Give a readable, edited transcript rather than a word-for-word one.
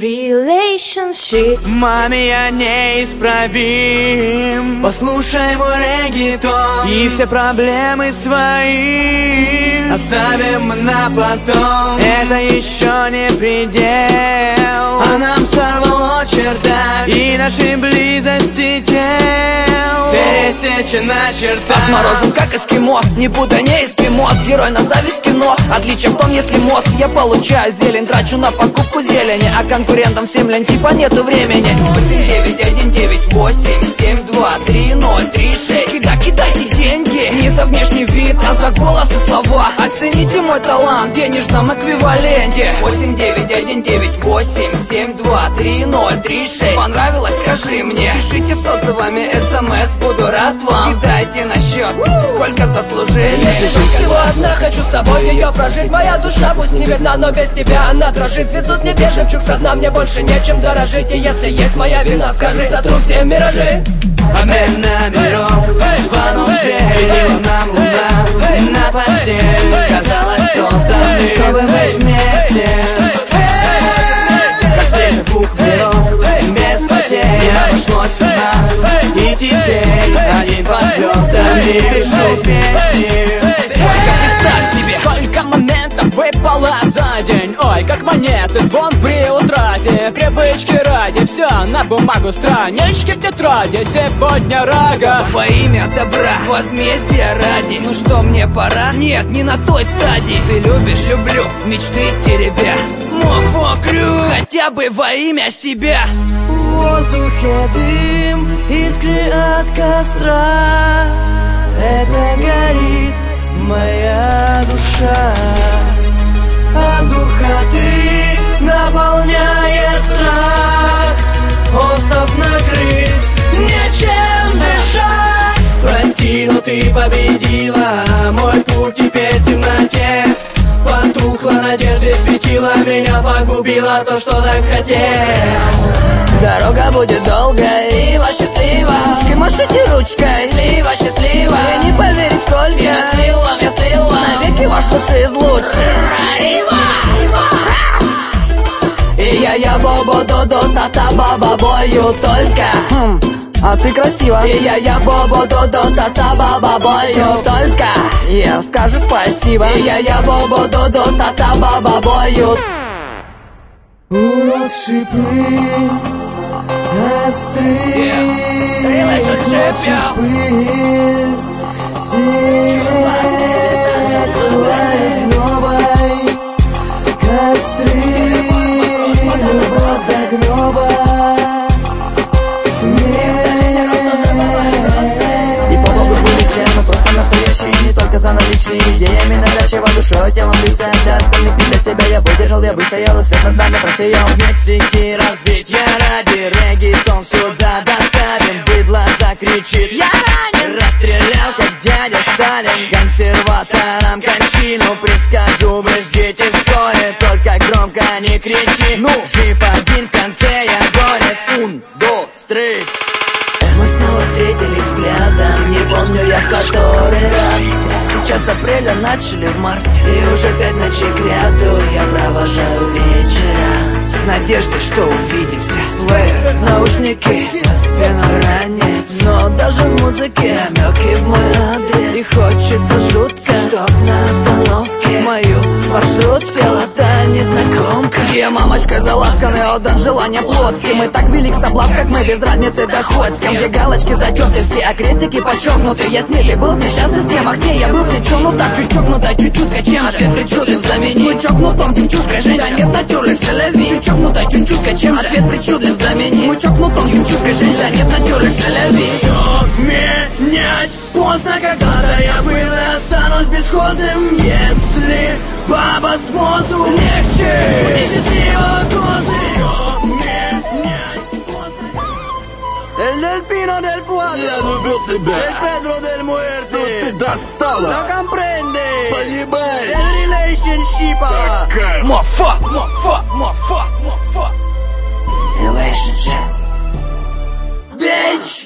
relationship. Маме, я неисправим. Послушай мой реггетон, и все проблемы свои оставим на потом. Это еще не предел, а нам сорвало чердак, и нашей близости тел пересечена черта. Отморозим как эскимо, не путай, не эскимос. Герой на зависть кино, отличие в том, если мозг. Я получаю зелень, трачу на покупку зелени, а конкурентам всем лень, типа нету времени. 89198723036. Кидайте деньги, не за внешний вид, а за голос и слова. Оцените мой талант в денежном эквиваленте. 89198723036. Понравилось? Скажи мне. Пишите с отзывами смс, буду рад вам. Кидайте на счет, сколько заслужили. Я пишу всего одна, хочу с тобой ее прожить. Моя душа пусть не видна, но без тебя она дрожит. Звезду с небес, жемчуг со дна, мне больше нечем дорожить. И если есть моя вина, скажи, затру все миражи. Обмен номеров, звонок в дверь, видела нам луна на постель. Казалось, созданы, чтобы быть вместе. Как свежих букверов, без потерь обошлось у нас. И теперь один под звездами пишу песни. Представь себе, сколько моментов выпало за день. Ой, как монеты, звон при утрате. Привычки ради, все на бумагу, странички в тетради. Сегодня рага во имя добра, возмездия ради. Ну что, мне пора? Нет, не на той стадии. Ты любишь, люблю, мечты теребя. Мокрю, хотя бы во имя себя. В воздухе дым, искры от костра. Это горит моя душа. От духоты наполняет страх. Остров накрыт, нечем дышать. Прости, но ты победила. Мой путь теперь в темноте. Потухла надежда, светила, меня погубила то, что так хотел. Дорога будет долгой, Ива счастлива. Ручкой машите ручкой, слива счастлива. И не поверить сколько я слил вам, навеки ваш лучший из лучших. И я бобо додо стаса баба бою только. А ты красива. И я бобо додо стаса баба бою только. Я скажу спасибо. И я бобо додо стаса баба бою. Урод шипы острые, пыль, светлой знобой, костры, любовь до гроба, и по Богу будете, мы просто настоящие, не только за наличные идеями, навязчиво душой, телом лица, для остальных и для себя я выдержал, я выстоял, и свет над нами просиял. в Мексике разбить я ради реггетон сюда доставим. Быдло закричит, я ранен, расстрелял, как дядя Сталин. Консерваторам кончину предскажу, вы ждите вскоре, только громко не кричи. Ну, жив один в конце, я горец. 1, 2, 3. Мы снова встретились взглядом, не помню я в который раз. Сейчас апреля начали в марте, и уже 5 ночей кряду я провожаю вечера с надеждой, что увидимся. Наушники за спиной ранец, но даже в музыке намеки в мой адрес. И хочется жутко, чтоб на остановке мою маршрут села та незнакомка. Где мамочка заласканный, отдан желания плоским. И так велик соблазн, как мы без разницы доходским. Где галочки затерты все, а крестики подчеркнуты. Я с ней был несчастный с кем, а где я был ни в чем. Ну так чуть чокнута, чуть-чуть качем. Ответ причудлив замени. Мы чокнутом девчушкой женщин. Да нет натюрлих целеви. Чуть чокнута, чуть-чуть качем. Ответ причудлив замени. Мы чокнутом девчушкой женщин. Да нет натюрлих целеви. Все менять поздно, когда-то я был и останусь бесхозным. Если баба с возу легче, мне счастливого козы. Все менять поздно. El Pino del Pueblo. Я любил тебя. El Pedro del Muerte. Ну ты достала. No comprende. Понимаешь. El relationship. Такая. Мофа. Relationship. Bitch.